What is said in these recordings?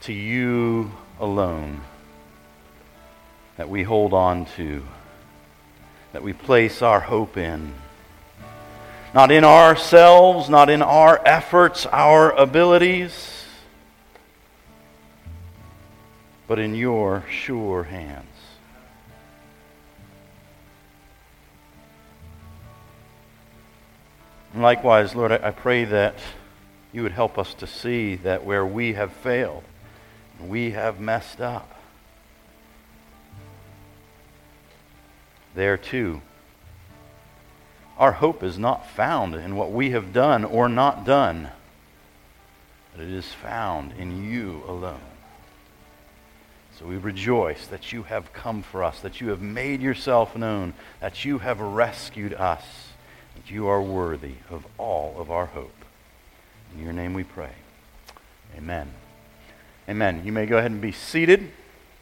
to you alone that we hold on to, that we place our hope in. Not in ourselves, not in our efforts, our abilities, but in your sure hands. And likewise, Lord, I pray that you would help us to see that where we have failed, we have messed up, there too, our hope is not found in what we have done or not done, but it is found in you alone. So we rejoice that you have come for us, that you have made yourself known, that you have rescued us, that you are worthy of all of our hope. In your name we pray. Amen. Amen. You may go ahead and be seated.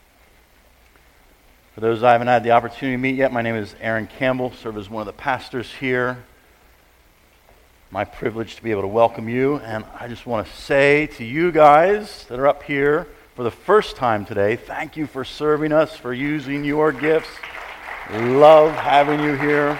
For those I haven't had the opportunity to meet yet, my name is Aaron Campbell, serve as one of the pastors here. My privilege to be able to welcome you, and I just want to say to you guys that are up here for the first time today, thank you for serving us, for using your gifts. Love having you here.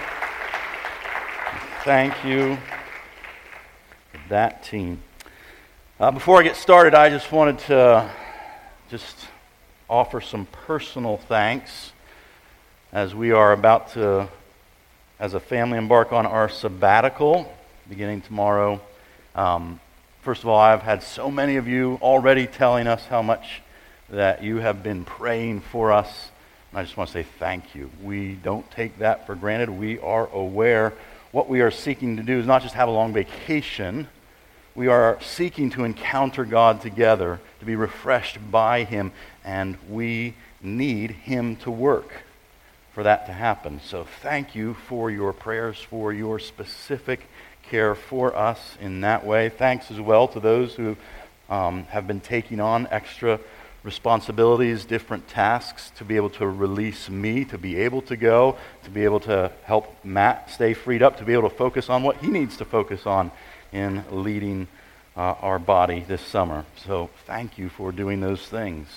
Thank you for that team. Before I get started, I just wanted to offer some personal thanks as we are about to, as a family, embark on our sabbatical beginning tomorrow. First of all, I've had so many of you already telling us how much that you have been praying for us. And I just want to say thank you. We don't take that for granted. We are aware what we are seeking to do is not just have a long vacation. We are seeking to encounter God together, to be refreshed by Him, and we need Him to work for that to happen. So thank you for your prayers, for your specific care for us in that way. Thanks as well to those who have been taking on extra responsibilities, different tasks, to be able to release me, to be able to go, to be able to help Matt stay freed up, to be able to focus on what he needs to focus on in leading our body this summer. So thank you for doing those things.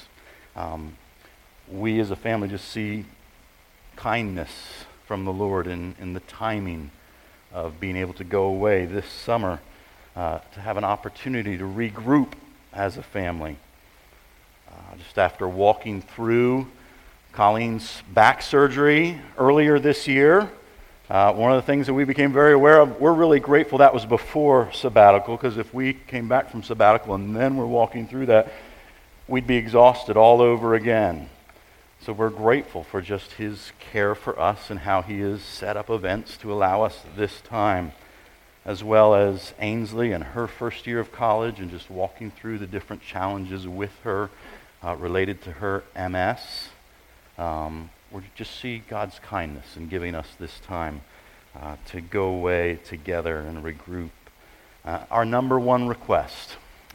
We as a family just see kindness from the Lord in the timing of being able to go away this summer, to have an opportunity to regroup as a family. Just after walking through Colleen's back surgery earlier this year, one of the things that we became very aware of, we're really grateful that was before sabbatical, because if we came back from sabbatical and then we're walking through that, we'd be exhausted all over again. So we're grateful for just His care for us and how He has set up events to allow us this time, as well as Ainsley and her first year of college and just walking through the different challenges with her related to her MS. We just see God's kindness in giving us this time to go away together and regroup. Our number one request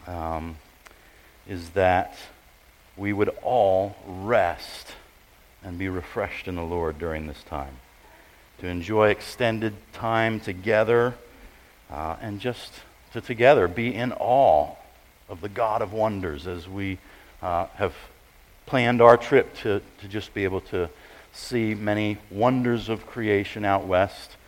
is that we would all rest and be refreshed in the Lord during this time, to enjoy extended time together, and just to together be in awe of the God of wonders as we have planned our trip to just be able to see many wonders of creation out west.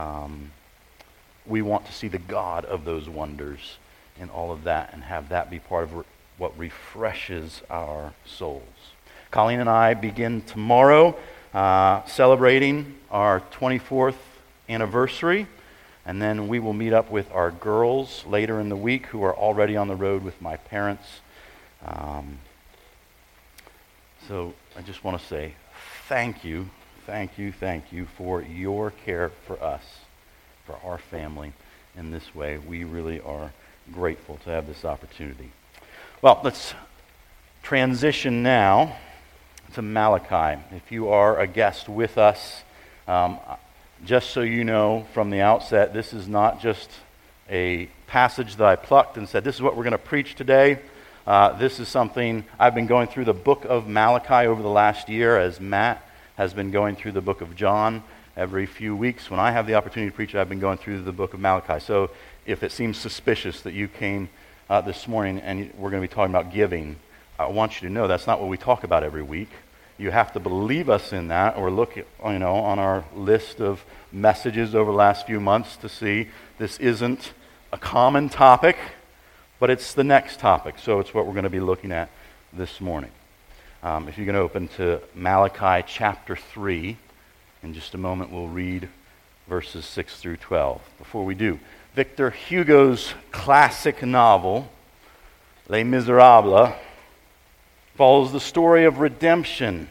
We want to see the God of those wonders in all of that and have that be part of what refreshes our souls. Colleen and I begin tomorrow celebrating our 24th anniversary, and then we will meet up with our girls later in the week who are already on the road with my parents. So I just want to say thank you for your care for us, for our family in this way. We really are grateful to have this opportunity. Well, let's transition now to Malachi. If you are a guest with us, just so you know from the outset, this is not just a passage that I plucked and said, this is what we're going to preach today. This is something I've been going through the book of Malachi over the last year, as Matt has been going through the book of John. Every few weeks when I have the opportunity to preach, I've been going through the book of Malachi. So if it seems suspicious that you came this morning and we're going to be talking about giving, I want you to know that's not what we talk about every week. You have to believe us in that, or look at, on our list of messages over the last few months to see this isn't a common topic, but it's the next topic. So it's what we're going to be looking at this morning. If you're going to open to Malachi chapter 3, in just a moment we'll read verses 6 through 12. Before we do, Victor Hugo's classic novel, Les Miserables, follows the story of redemption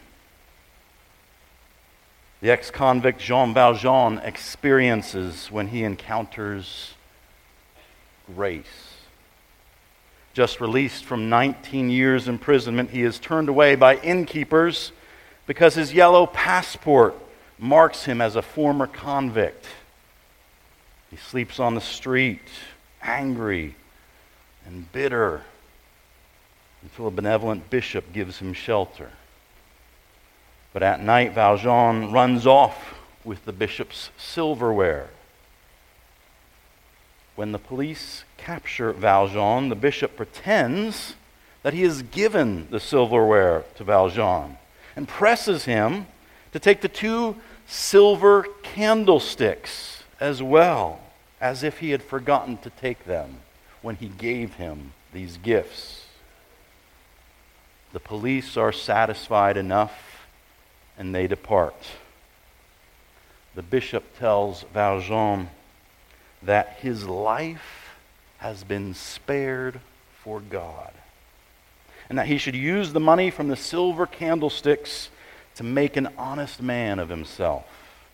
the ex-convict Jean Valjean experiences when he encounters grace. Just released from 19 years imprisonment, he is turned away by innkeepers because his yellow passport marks him as a former convict. He sleeps on the street, angry and bitter, until a benevolent bishop gives him shelter. But at night, Valjean runs off with the bishop's silverware. When the police capture Valjean, the bishop pretends that he has given the silverware to Valjean and presses him to take the 2 silver candlesticks as well, as if he had forgotten to take them when he gave him these gifts. The police are satisfied enough, and they depart. The bishop tells Valjean that his life has been spared for God, and that he should use the money from the silver candlesticks to make an honest man of himself.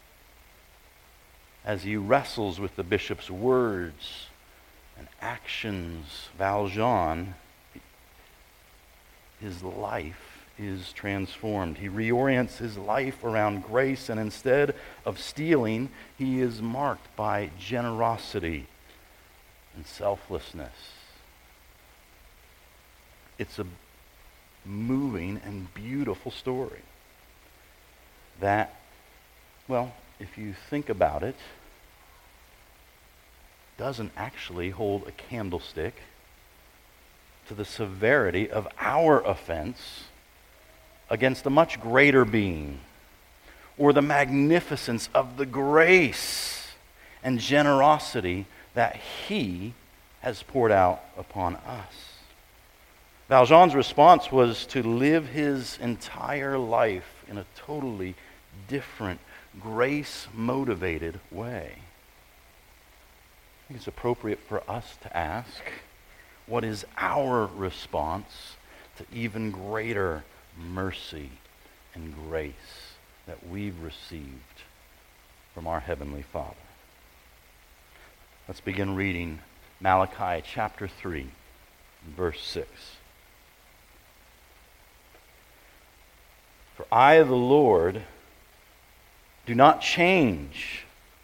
As he wrestles with the bishop's words and actions, Valjean, his life is transformed. He reorients his life around grace, and instead of stealing, he is marked by generosity and selflessness. It's a moving and beautiful story that, well, if you think about it, doesn't actually hold a candlestick to the severity of our offense against a much greater being, or the magnificence of the grace and generosity that he has poured out upon us. Valjean's response was to live his entire life in a totally different, grace-motivated way. I think it's appropriate for us to ask, what is our response to even greater mercy and grace that we've received from our Heavenly Father? Let's begin reading Malachi chapter 3, verse 6. For I, the Lord, do not change.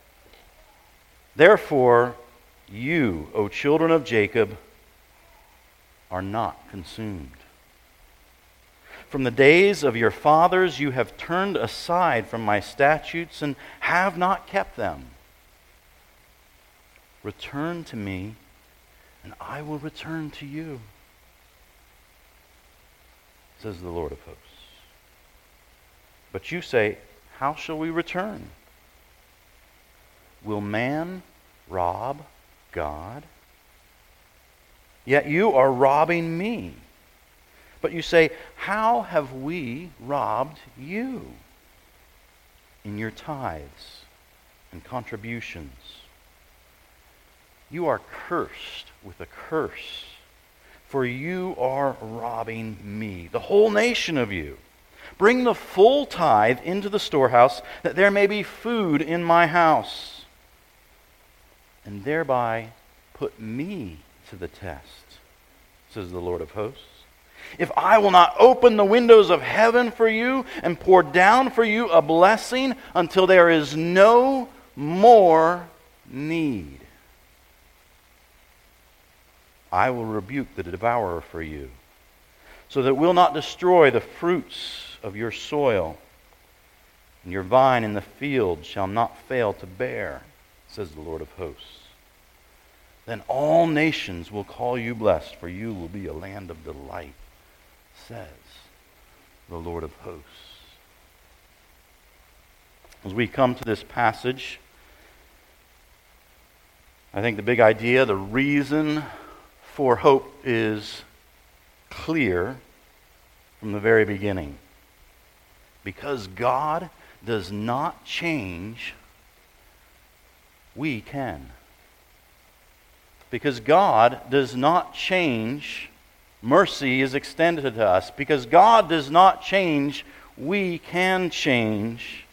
Therefore, you, O children of Jacob, are not consumed. From the days of your fathers you have turned aside from my statutes and have not kept them. Return to me, and I will return to you, says the Lord of hosts. But you say, how shall we return? Will man rob God? Yet you are robbing me. But you say, how have we robbed you? In your tithes and contributions. You are cursed with a curse, for you are robbing me, the whole nation of you. Bring the full tithe into the storehouse, that there may be food in my house, and thereby put me to the test, says the Lord of hosts. If I will not open the windows of heaven for you and pour down for you a blessing until there is no more need, I will rebuke the devourer for you, so that it will not destroy the fruits of your soil, and your vine in the field shall not fail to bear, says the Lord of hosts. Then all nations will call you blessed, for you will be a land of delight, says the Lord of hosts. As we come to this passage, I think the big idea, the reason for hope is clear from the very beginning. Because God does not change, we can. Because God does not change, mercy is extended to us. Because God does not change, we can change.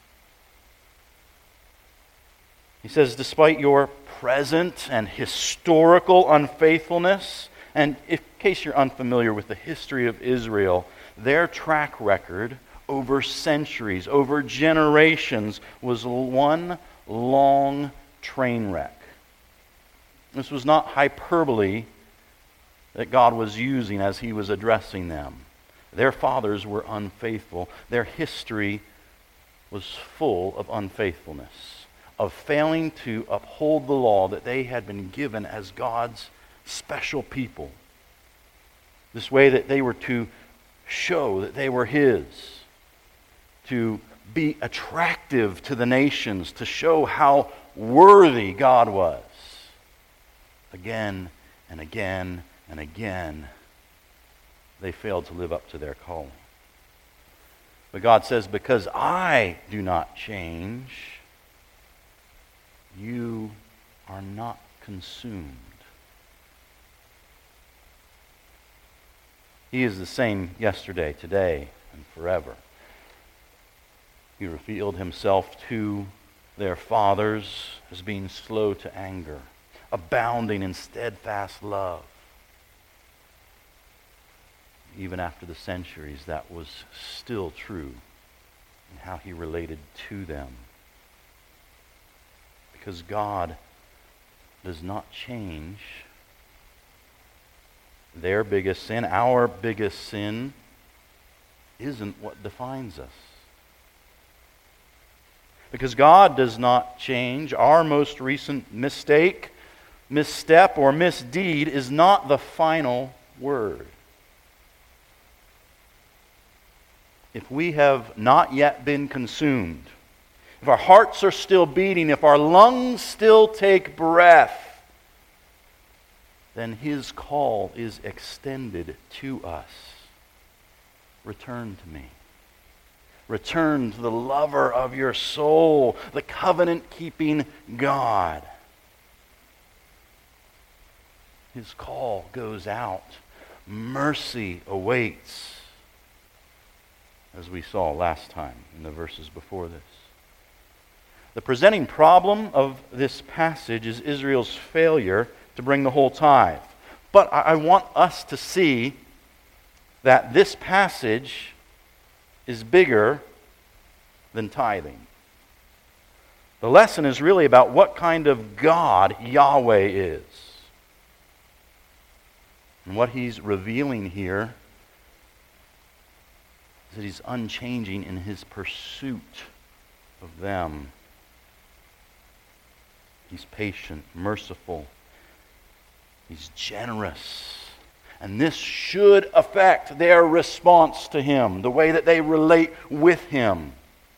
He says, despite your present and historical unfaithfulness, and in case you're unfamiliar with the history of Israel, their track record over centuries, over generations, was one long train wreck. This was not hyperbole that God was using as he was addressing them. Their fathers were unfaithful. Their history was full of unfaithfulness, of failing to uphold the law that they had been given as God's special people. This way that they were to show that they were his, to be attractive to the nations, to show how worthy God was. Again and again and again, they failed to live up to their calling. But God says, because I do not change, you are not consumed. He is the same yesterday, today, and forever. He revealed himself to their fathers as being slow to anger, abounding in steadfast love. Even after the centuries, that was still true in how he related to them. Because God does not change, their biggest sin, our biggest sin, isn't what defines us. Because God does not change, our most recent mistake, misstep, or misdeed is not the final word. If we have not yet been consumed, if our hearts are still beating, if our lungs still take breath, then his call is extended to us. Return to me. Return to the lover of your soul, the covenant-keeping God. His call goes out. Mercy awaits, as we saw last time in the verses before this. The presenting problem of this passage is Israel's failure to bring the whole tithe. But I want us to see that this passage is bigger than tithing. The lesson is really about what kind of God Yahweh is. And what he's revealing here is that he's unchanging in his pursuit of them. He's patient, merciful. He's generous. And this should affect their response to him, the way that they relate with him.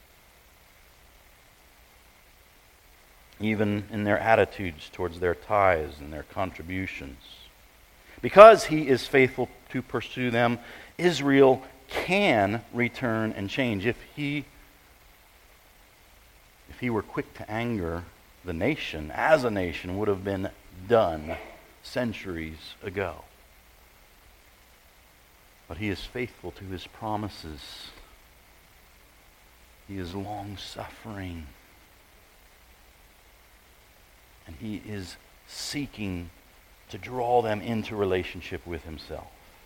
Even in their attitudes towards their tithes and their contributions. Because he is faithful to pursue them, Israel can return and change. If he were quick to anger, the nation, as a nation, would have been done centuries ago. But he is faithful to his promises. He is long-suffering. And he is seeking to draw them into relationship with himself.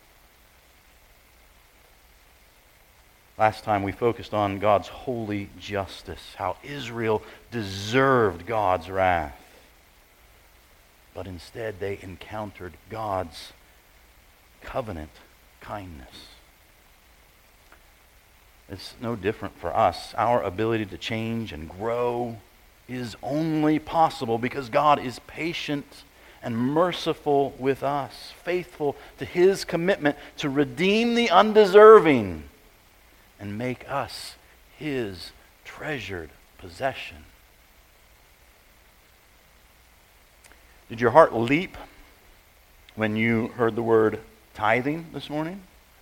Last time we focused on God's holy justice, how Israel deserved God's wrath. But instead they encountered God's covenant kindness. It's no different for us. Our ability to change and grow is only possible because God is patient and merciful with us, faithful to His commitment to redeem the undeserving and make us His treasured possession. Did your heart leap when you heard the word tithing this morning?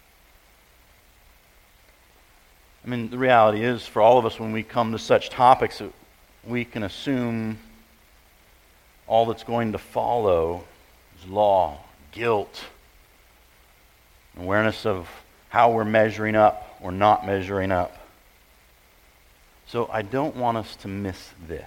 I mean, the reality is, for all of us, when we come to such topics, we can assume all that's going to follow is law, guilt, awareness of how we're measuring up or not measuring up. So I don't want us to miss this.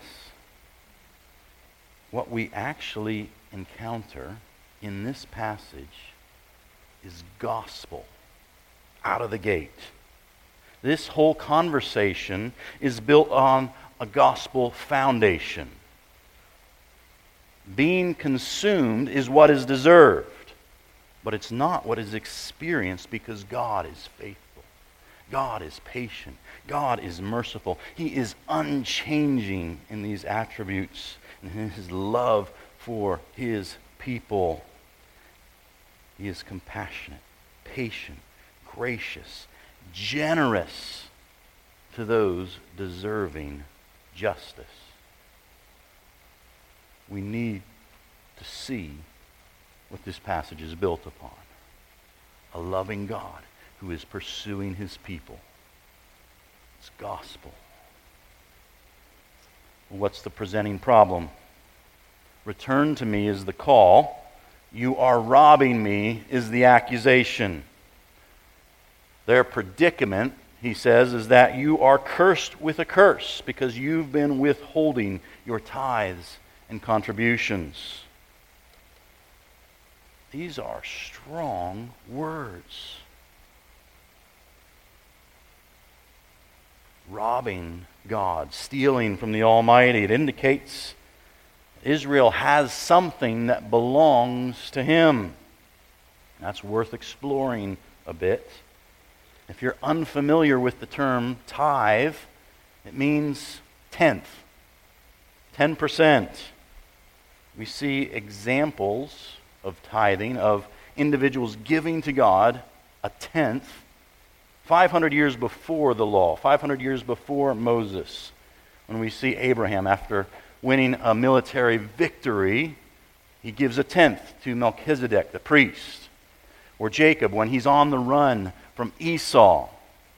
What we actually encounter in this passage is gospel out of the gate. This whole conversation is built on a gospel foundation. Being consumed is what is deserved, but it's not what is experienced, because God is faithful. God is patient. God is merciful. He is unchanging in these attributes and in His love for His people. He is compassionate, patient, gracious, generous to those deserving justice. We need to see what this passage is built upon. A loving God who is pursuing His people. It's gospel. Well, what's the presenting problem? Return to me is the call. You are robbing me is the accusation. Their predicament, he says, is that you are cursed with a curse because you've been withholding your tithes and contributions. These are strong words. Robbing God, stealing from the Almighty. It indicates Israel has something that belongs to Him. That's worth exploring a bit. If you're unfamiliar with the term tithe, it means tenth, 10%. We see examples of tithing, of individuals giving to God a tenth 500 years before the law, 500 years before Moses, when we see Abraham, after winning a military victory, he gives a tenth to Melchizedek, the priest. Or Jacob, when he's on the run from Esau,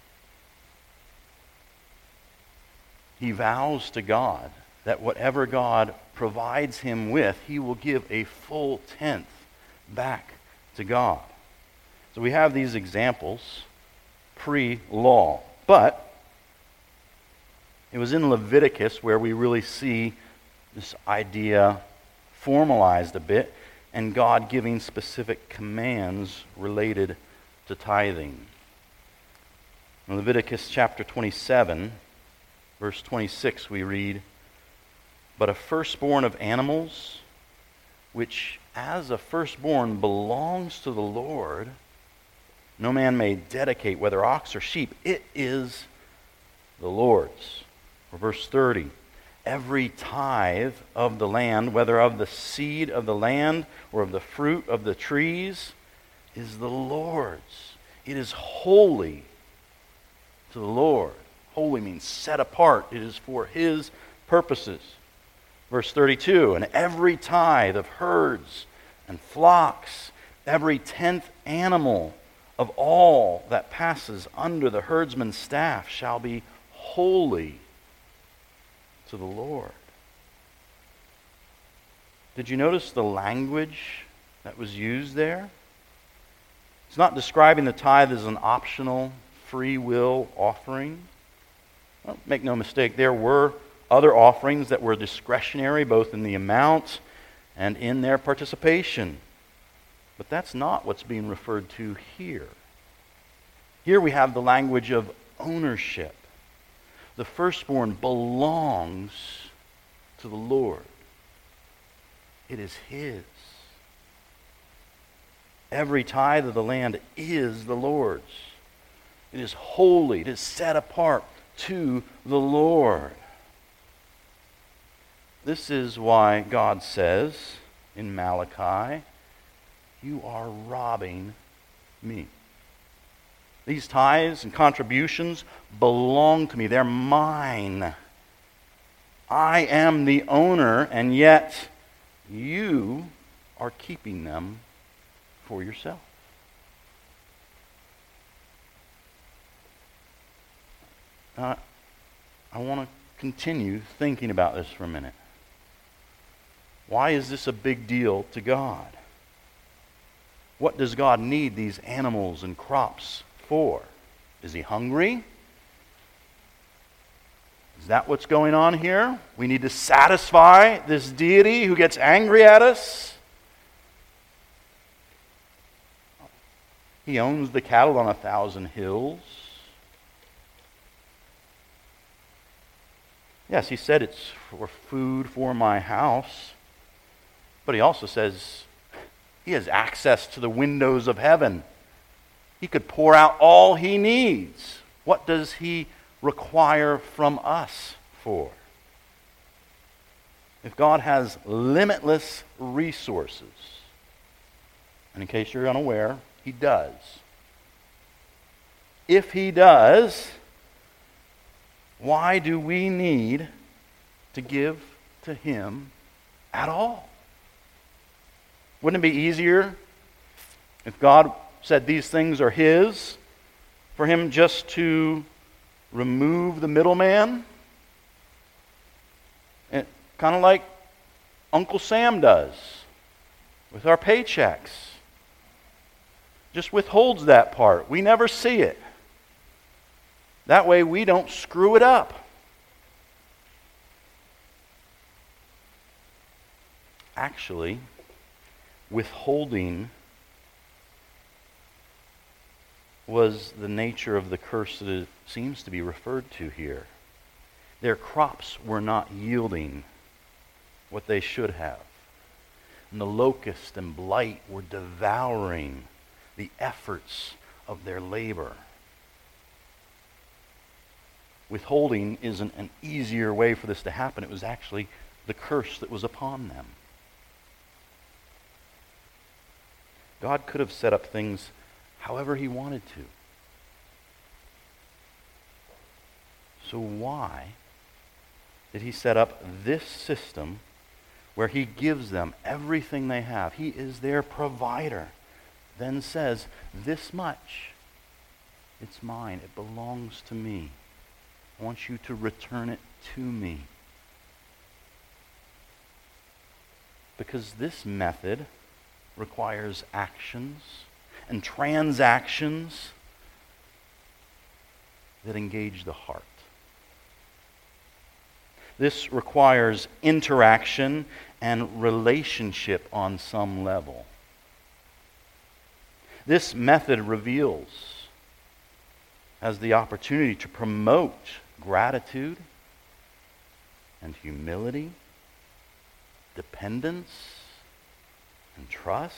he vows to God that whatever God provides him with, he will give a full tenth back to God. So we have these examples pre-law. But it was in Leviticus where we really see this idea formalized a bit, and God giving specific commands related to tithing. In Leviticus chapter 27, verse 26, we read, "But a firstborn of animals, which as a firstborn belongs to the Lord, no man may dedicate, whether ox or sheep. It is the Lord's." Or verse 30, "Every tithe of the land, whether of the seed of the land or of the fruit of the trees, is the Lord's. It is holy to the Lord." Holy means set apart. It is for His purposes. Verse 32, "And every tithe of herds and flocks, every 10th animal of all that passes under the herdsman's staff shall be holy to the Lord." Did you notice the language that was used there? It's not describing the tithe as an optional free will offering. Well, make no mistake, there were other offerings that were discretionary, both in the amount and in their participation. But that's not what's being referred to here. Here we have the language of ownership. The firstborn belongs to the Lord. It is His. Every tithe of the land is the Lord's. It is holy. It is set apart to the Lord. This is why God says in Malachi, you are robbing me. These tithes and contributions belong to me. They're mine. I am the owner, and yet you are keeping them for yourself. I want to continue thinking about this for a minute. Why is this a big deal to God? What does God need these animals and crops for? Is he hungry? Is that what's going on here? We need to satisfy this deity who gets angry at us? He owns the cattle on 1,000 hills. Yes, he said it's for food for my house. But he also says he has access to the windows of heaven. He could pour out all he needs. What does he require from us for? If God has limitless resources, and in case you're unaware, he does. If he does, why do we need to give to him at all? Wouldn't it be easier if God said these things are his, for him just to remove the middleman? Kind of like Uncle Sam does with our paychecks. Just withholds that part. We never see it. That way we don't screw it up. Actually, withholding was the nature of the curse that it seems to be referred to here. Their crops were not yielding what they should have. And the locust and blight were devouring the efforts of their labor. Withholding isn't an easier way for this to happen. It was actually the curse that was upon them. God could have set up things however he wanted to. So why did he set up this system where he gives them everything they have? He is their provider. Then says, this much, it's mine. It belongs to me. I want you to return it to me. Because this method requires actions and transactions that engage the heart. This requires interaction and relationship on some level. This method has the opportunity to promote gratitude and humility, dependence and trust.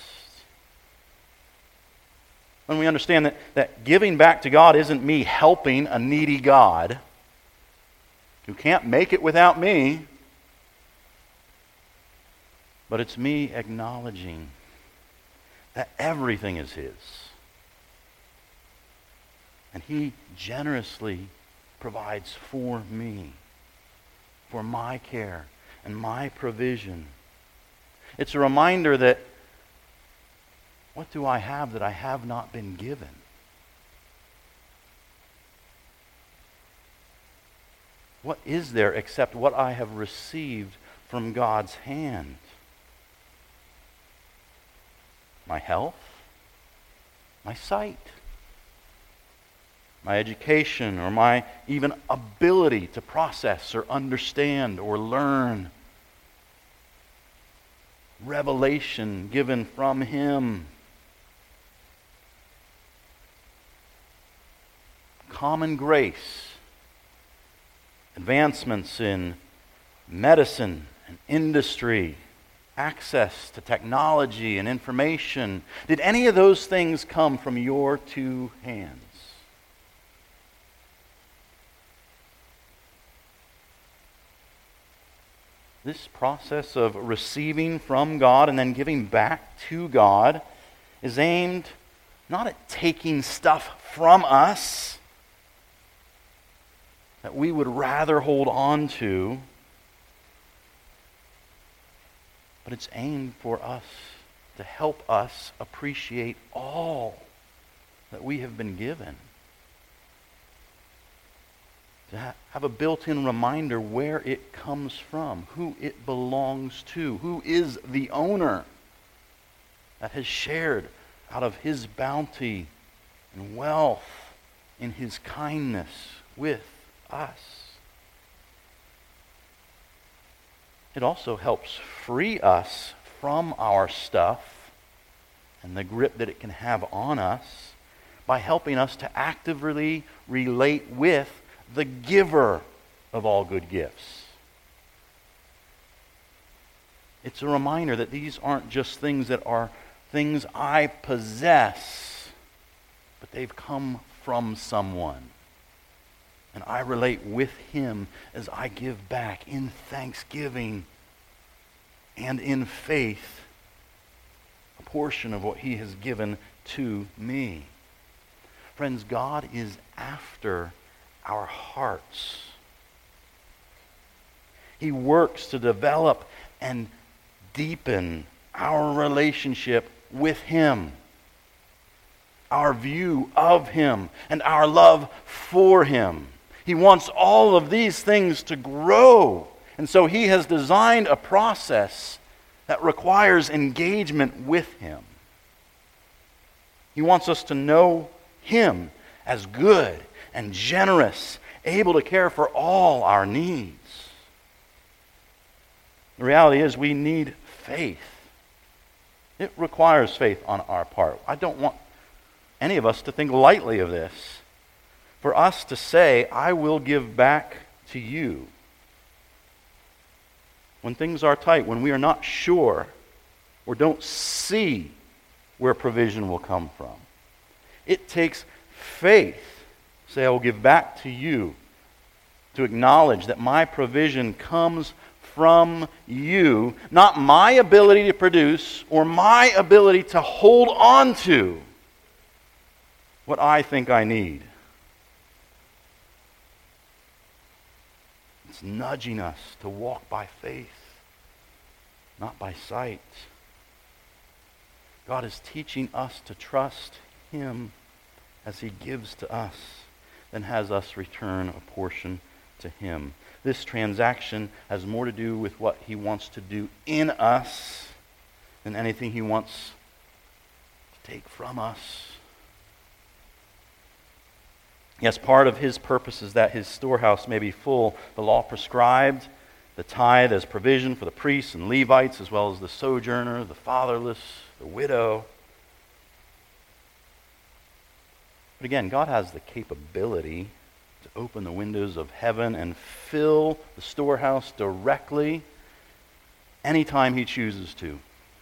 When we understand that giving back to God isn't me helping a needy God who can't make it without me, but it's me acknowledging that everything is his. And he generously provides for me, for my care and my provision. It's a reminder that what do I have that I have not been given? What is there except what I have received from God's hand? My health, my sight, my education, or my even ability to process or understand or learn. Revelation given from him. Common grace. Advancements in medicine and industry. Access to technology and information. Did any of those things come from your two hands? This process of receiving from God and then giving back to God is aimed not at taking stuff from us that we would rather hold on to, but it's aimed for us to help us appreciate all that we have been given. To have a built-in reminder where it comes from, who it belongs to, who is the owner that has shared out of his bounty and wealth in his kindness with us. It also helps free us from our stuff and the grip that it can have on us by helping us to actively relate with the giver of all good gifts. It's a reminder that these aren't just things that are things I possess, but they've come from someone. And I relate with him as I give back in thanksgiving and in faith a portion of what he has given to me. Friends, God is after our hearts. He works to develop and deepen our relationship with him, our view of him, and our love for him. He wants all of these things to grow. And so he has designed a process that requires engagement with him. He wants us to know him as good and generous, able to care for all our needs. The reality is we need faith. It requires faith on our part. I don't want any of us to think lightly of this. For us to say, I will give back to you, when things are tight, when we are not sure or don't see where provision will come from. It takes faith. Say, I will give back to you, to acknowledge that my provision comes from you, not my ability to produce or my ability to hold on to what I think I need. It's nudging us to walk by faith, not by sight. God is teaching us to trust him as he gives to us, then has us return a portion to him. This transaction has more to do with what he wants to do in us than anything he wants to take from us. Yes, part of his purpose is that his storehouse may be full. The law prescribed the tithe as provision for the priests and Levites, as well as the sojourner, the fatherless, the widow. But again, God has the capability to open the windows of heaven and fill the storehouse directly anytime he chooses to.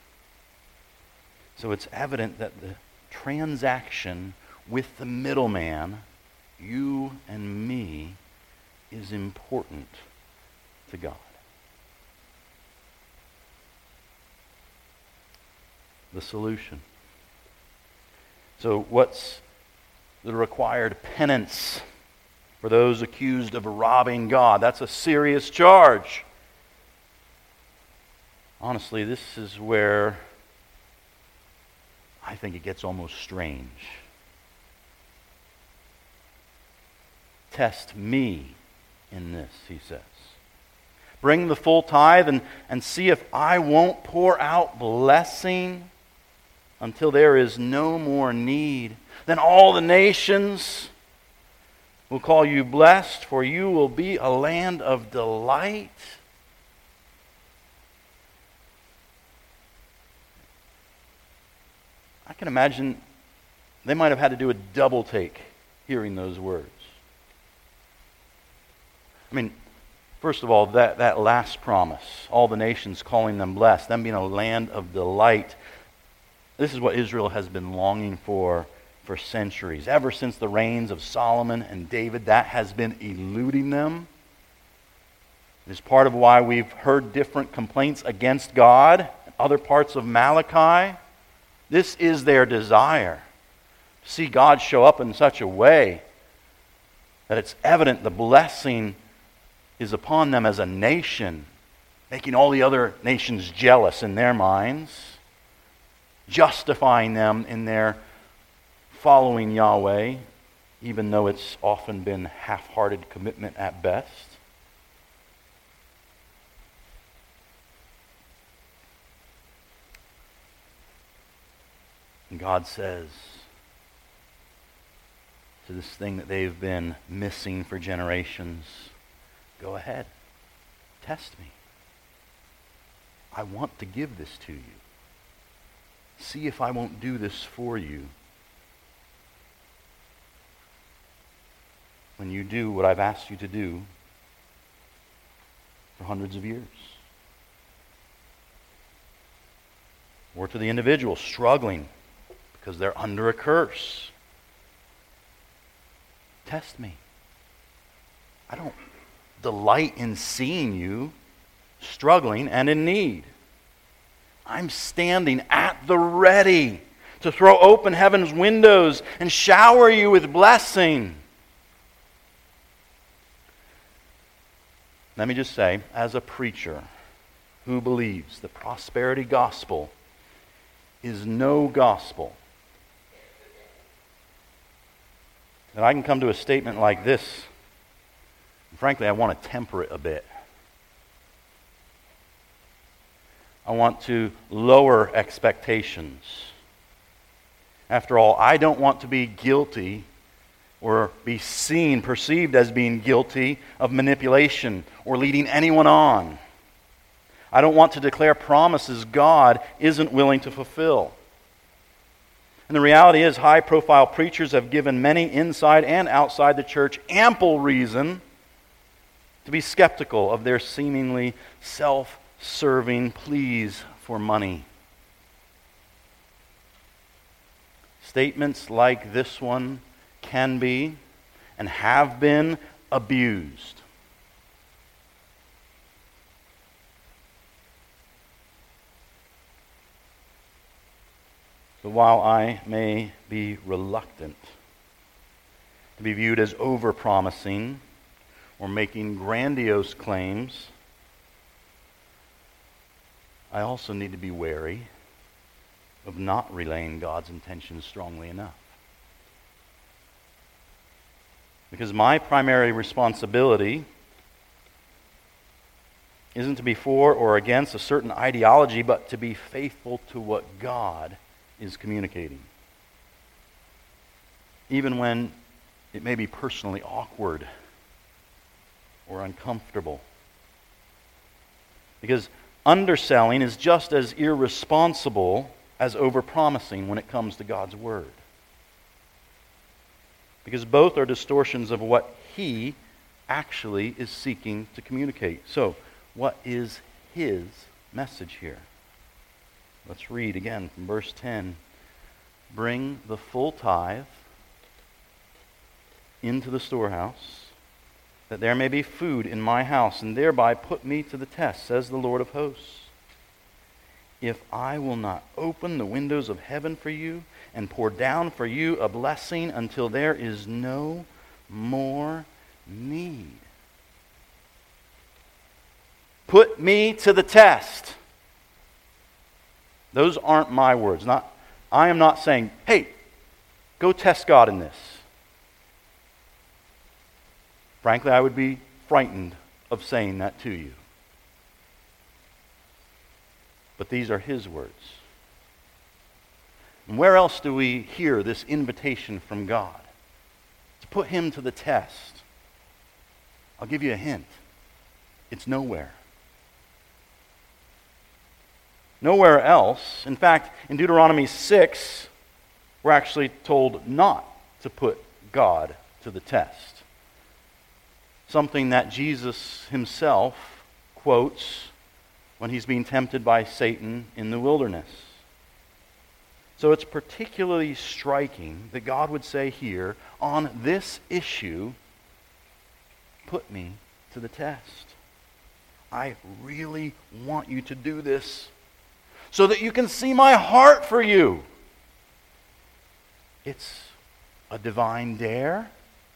So it's evident that the transaction with the middleman, you and me, is important to God. The solution. So what's the required penance for those accused of robbing God? That's a serious charge. Honestly, this is where I think it gets almost strange. Test me in this, he says. Bring the full tithe and see if I won't pour out blessing until there is no more need. Then all the nations will call you blessed, for you will be a land of delight. I can imagine they might have had to do a double take hearing those words. I mean, first of all, that last promise, all the nations calling them blessed, them being a land of delight, this is what Israel has been longing for centuries. Ever since the reigns of Solomon and David, that has been eluding them. It is part of why we've heard different complaints against God and other parts of Malachi. This is their desire. To see God show up in such a way that it's evident the blessing is upon them as a nation, making all the other nations jealous in their minds, justifying them in their following Yahweh, even though it's often been half-hearted commitment at best. And God says to this thing that they've been missing for generations, go ahead, test me. I want to give this to you. See if I won't do this for you. When you do what I've asked you to do for hundreds of years. Or to the individual struggling because they're under a curse. Test me. I don't delight in seeing you struggling and in need. I'm standing at the ready to throw open heaven's windows and shower you with blessing. Let me just say, as a preacher who believes the prosperity gospel is no gospel, that I can come to a statement like this, and frankly, I want to temper it a bit. I want to lower expectations. After all, I don't want to be guilty or be seen, perceived as being guilty of manipulation or leading anyone on. I don't want to declare promises God isn't willing to fulfill. And the reality is, high-profile preachers have given many inside and outside the church ample reason to be skeptical of their seemingly self-serving pleas for money. Statements like this one can be and have been abused. So while I may be reluctant to be viewed as over-promising or making grandiose claims, I also need to be wary of not relaying God's intentions strongly enough. Because my primary responsibility isn't to be for or against a certain ideology, but to be faithful to what God is communicating. Even when it may be personally awkward or uncomfortable. Because underselling is just as irresponsible as overpromising when it comes to God's Word. Because both are distortions of what He actually is seeking to communicate. So, what is His message here? Let's read again from verse 10. Bring the full tithe into the storehouse, that there may be food in my house, and thereby put me to the test, says the Lord of hosts. If I will not open the windows of heaven for you and pour down for you a blessing until there is no more need. Put me to the test. Those aren't my words. I am not saying, hey, go test God in this. Frankly, I would be frightened of saying that to you. But these are His words. And where else do we hear this invitation from God? To put Him to the test. I'll give you a hint. It's nowhere. Nowhere else. In fact, in Deuteronomy 6, we're actually told not to put God to the test. Something that Jesus Himself quotes when He's being tempted by Satan in the wilderness. So it's particularly striking that God would say here, on this issue, put me to the test. I really want you to do this so that you can see my heart for you. It's a divine dare?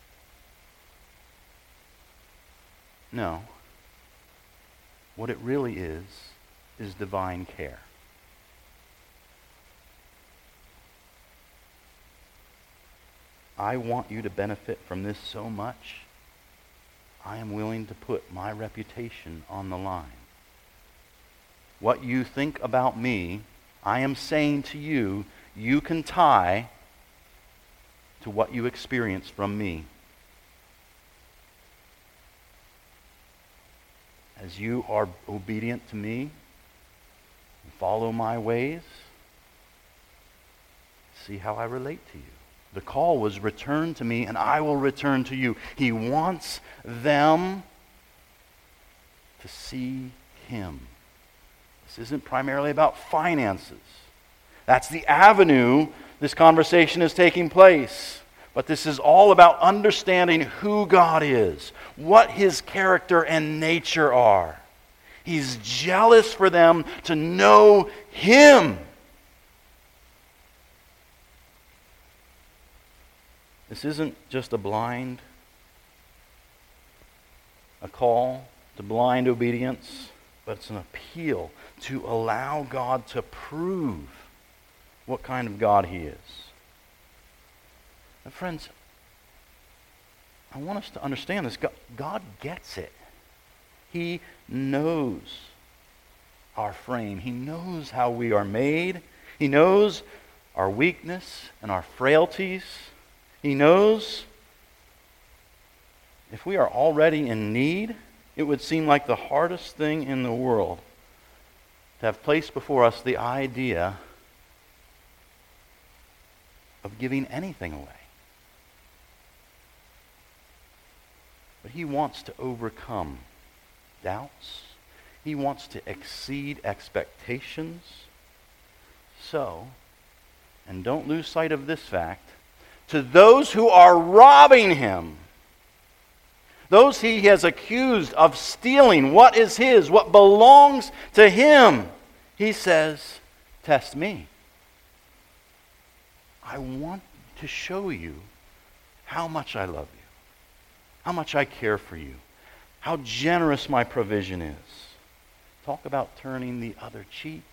No. What it really is divine care. I want you to benefit from this so much, I am willing to put my reputation on the line. What you think about me, I am saying to you, you can tie to what you experience from me. As you are obedient to me and follow my ways, see how I relate to you. The call was, return to me and I will return to you. He wants them to see him. This isn't primarily about finances. That's the avenue this conversation is taking place. But this is all about understanding who God is, what his character and nature are. He's jealous for them to know him. This isn't just a call to blind obedience, but it's an appeal to allow God to prove what kind of God he is. And friends, I want us to understand this. God gets it. He knows our frame. He knows how we are made. He knows our weakness and our frailties. He knows if we are already in need, it would seem like the hardest thing in the world to have placed before us the idea of giving anything away. But he wants to overcome doubts. He wants to exceed expectations. So, and don't lose sight of this fact, to those who are robbing him, those he has accused of stealing what is his, what belongs to him, he says, test me. I want to show you how much I love you, how much I care for you, how generous my provision is. Talk about turning the other cheek.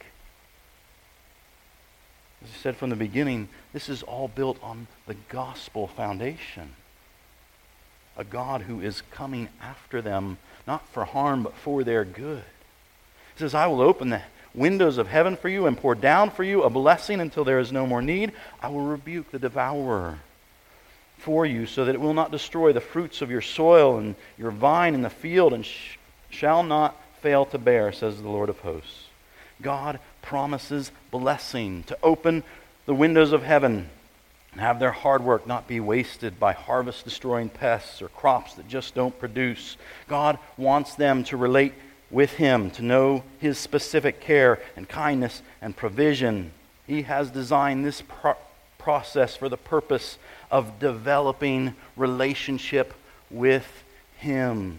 As I said from the beginning, this is all built on the gospel foundation. A God who is coming after them, not for harm, but for their good. He says, I will open the windows of heaven for you and pour down for you a blessing until there is no more need. I will rebuke the devourer for you so that it will not destroy the fruits of your soil and your vine in the field and shall not fail to bear, says the Lord of hosts. God promises blessing, to open the windows of heaven and have their hard work not be wasted by harvest-destroying pests or crops that just don't produce. God wants them to relate with him, to know his specific care and kindness and provision. He has designed this process for the purpose of developing relationship with him.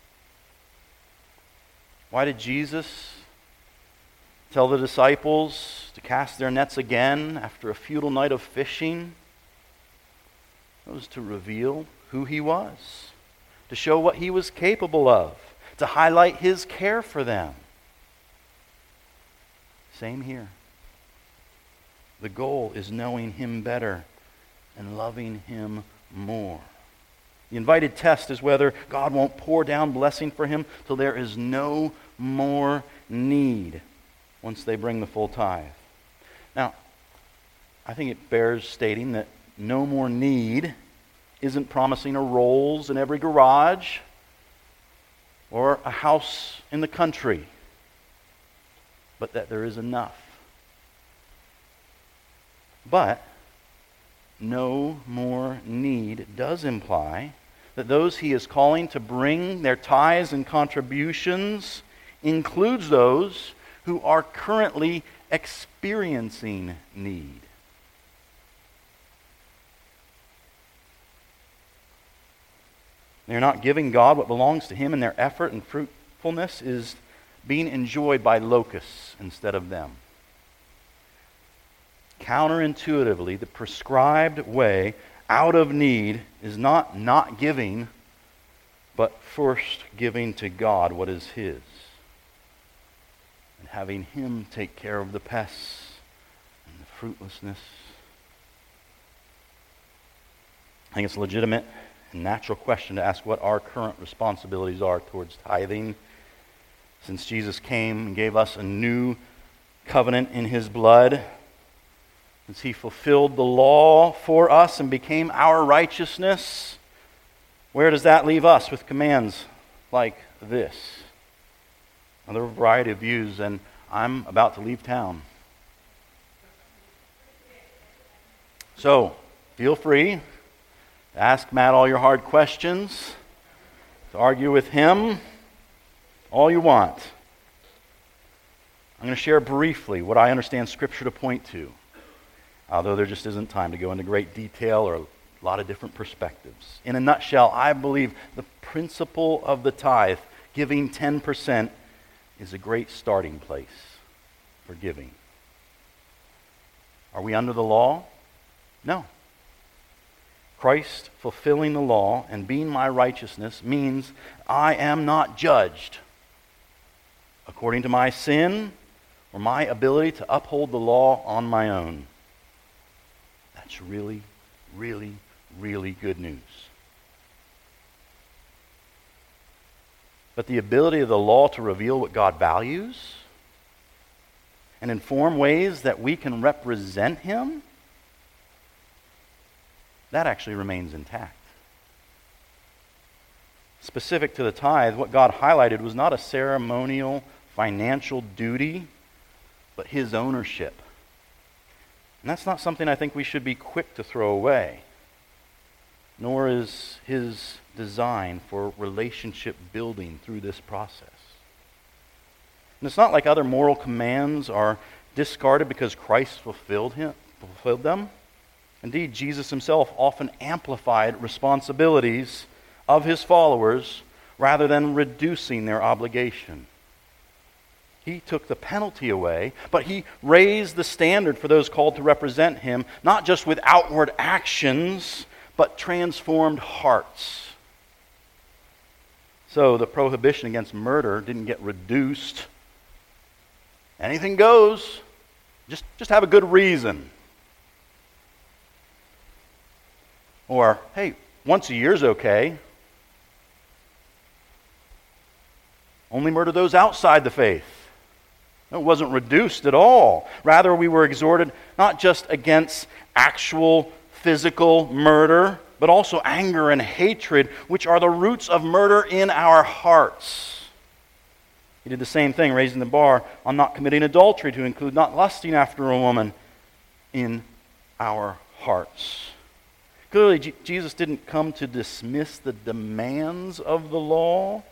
Why did Jesus tell the disciples to cast their nets again after a futile night of fishing? It was to reveal who he was, to show what he was capable of, to highlight his care for them. Same here. The goal is knowing him better and loving him more. The invited test is whether God won't pour down blessing for him till there is no more need once they bring the full tithe. Now, I think it bears stating that no more need isn't promising a Rolls in every garage or a house in the country, but that there is enough. But no more need does imply that those he is calling to bring their tithes and contributions includes those who are currently experiencing need. They're not giving God what belongs to him in their effort and fruitfulness is being enjoyed by locusts instead of them. Counterintuitively, the prescribed way out of need is not giving, but first giving to God what is His, and having Him take care of the pests and the fruitlessness. I think it's a legitimate and natural question to ask what our current responsibilities are towards tithing. Since Jesus came and gave us a new covenant in His blood, since He fulfilled the law for us and became our righteousness, where does that leave us with commands like this? Now, there are a variety of views, and I'm about to leave town. So, feel free to ask Matt all your hard questions, to argue with him all you want. I'm going to share briefly what I understand Scripture to point to, although there just isn't time to go into great detail or a lot of different perspectives. In a nutshell, I believe the principle of the tithe, giving 10%, is a great starting place for giving. Are we under the law? No. Christ fulfilling the law and being my righteousness means I am not judged according to my sin or my ability to uphold the law on my own. That's really, really, really good news. But the ability of the law to reveal what God values and inform ways that we can represent Him, that actually remains intact. Specific to the tithe, what God highlighted was not a ceremonial financial duty, but His ownership. And that's not something I think we should be quick to throw away, nor is His design for relationship building through this process. And it's not like other moral commands are discarded because Christ fulfilled them. Indeed, Jesus Himself often amplified responsibilities of His followers rather than reducing their obligation. He took the penalty away, but He raised the standard for those called to represent Him, not just with outward actions, but transformed hearts. So the prohibition against murder didn't get reduced. Anything goes. Just have a good reason. Or, hey, once a year's okay. Only murder those outside the faith. It wasn't reduced at all. Rather, we were exhorted not just against actual physical murder, but also anger and hatred, which are the roots of murder in our hearts. He did the same thing, raising the bar on not committing adultery, to include not lusting after a woman in our hearts. Clearly, Jesus didn't come to dismiss the demands of the law.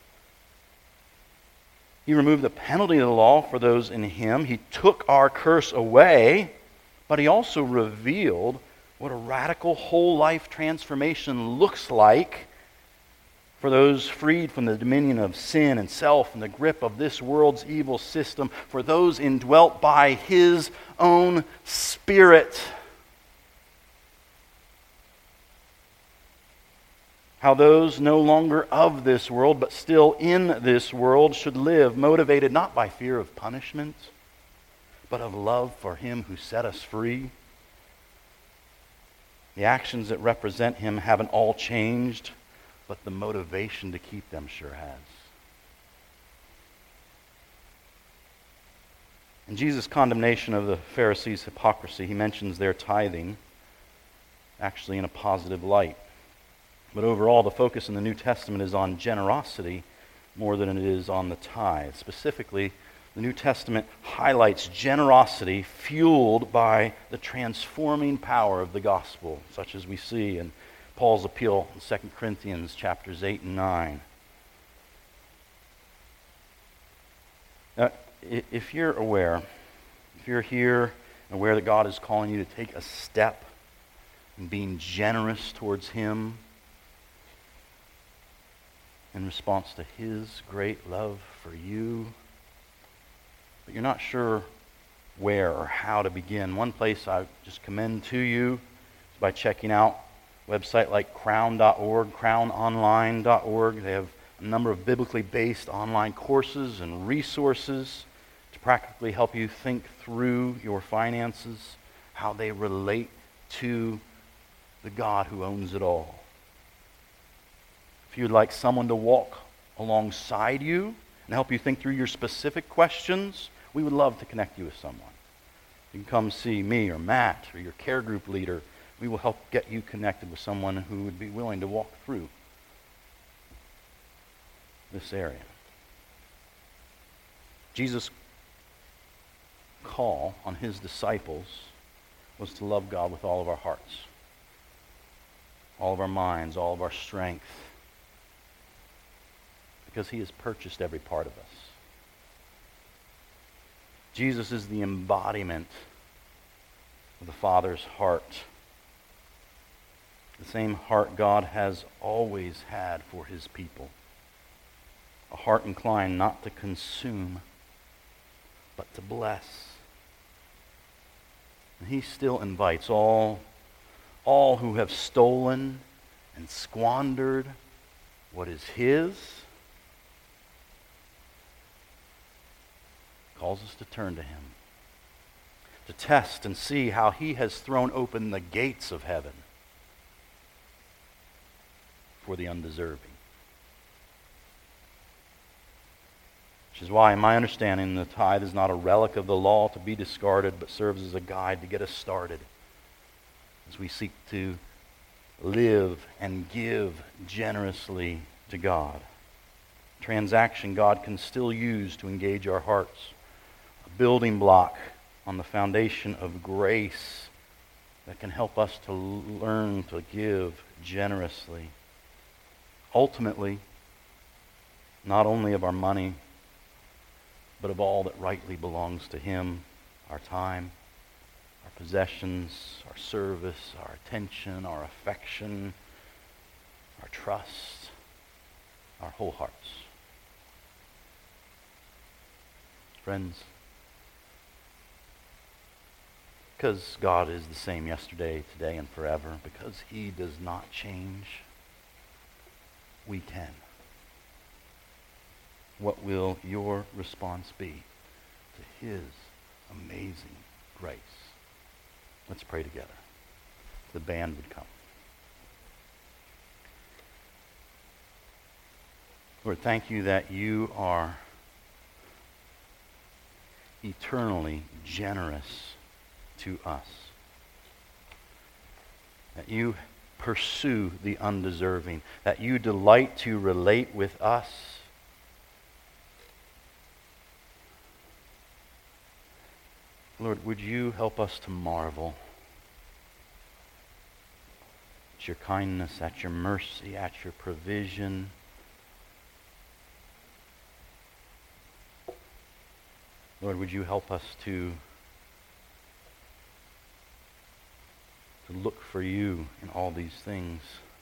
He removed the penalty of the law for those in Him. He took our curse away, but He also revealed what a radical whole life transformation looks like for those freed from the dominion of sin and self and the grip of this world's evil system, for those indwelt by His own Spirit. How those no longer of this world, but still in this world, should live motivated not by fear of punishment, but of love for Him who set us free. The actions that represent Him haven't all changed, but the motivation to keep them sure has. In Jesus' condemnation of the Pharisees' hypocrisy, He mentions their tithing, actually in a positive light. But overall, the focus in the New Testament is on generosity more than it is on the tithe. Specifically, the New Testament highlights generosity fueled by the transforming power of the gospel, such as we see in Paul's appeal in 2 Corinthians chapters 8 and 9. Now, if you're aware, if you're here and aware that God is calling you to take a step in being generous towards Him, in response to his great love for you, but you're not sure where or how to begin. One place I just commend to you is by checking out a website like crown.org, crownonline.org. They have a number of biblically based online courses and resources to practically help you think through your finances, how they relate to the God who owns it all. If you'd like someone to walk alongside you and help you think through your specific questions, we would love to connect you with someone. You can come see me or Matt or your care group leader. We will help get you connected with someone who would be willing to walk through this area. Jesus' call on his disciples was to love God with all of our hearts, all of our minds, all of our strength, because he has purchased every part of us. Jesus is the embodiment of the Father's heart, the same heart God has always had for his people, a heart inclined not to consume, but to bless. And he still invites all who have stolen and squandered what is his, calls us to turn to him, to test and see how he has thrown open the gates of heaven for the undeserving. Which is why, in my understanding, the tithe is not a relic of the law to be discarded, but serves as a guide to get us started as we seek to live and give generously to God. Transaction God can still use to engage our hearts. A building block on the foundation of grace that can help us to learn to give generously. Ultimately, not only of our money, but of all that rightly belongs to him, our time, our possessions, our service, our attention, our affection, our trust, our whole hearts. Friends, because God is the same yesterday, today, and forever, because he does not change, we can. What will your response be to his amazing grace? Let's pray together. The band would come. Lord, thank you that you are eternally generous to us. That you pursue the undeserving. That you delight to relate with us. Lord, would you help us to marvel at your kindness, at your mercy, at your provision. Lord, would you help us to look for you in all these things.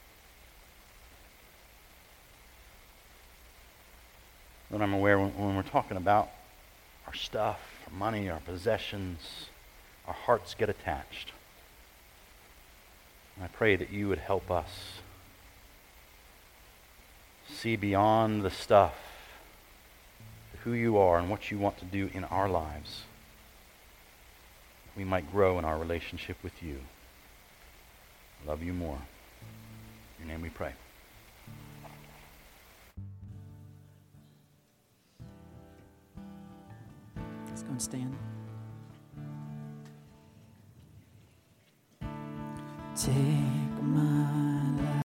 Lord, I'm aware when we're talking about our stuff, our money, our possessions, our hearts get attached. And I pray that you would help us see beyond the stuff, who you are and what you want to do in our lives. We might grow in our relationship with you. Love you more. In your name we pray. Let's go and stand. Take my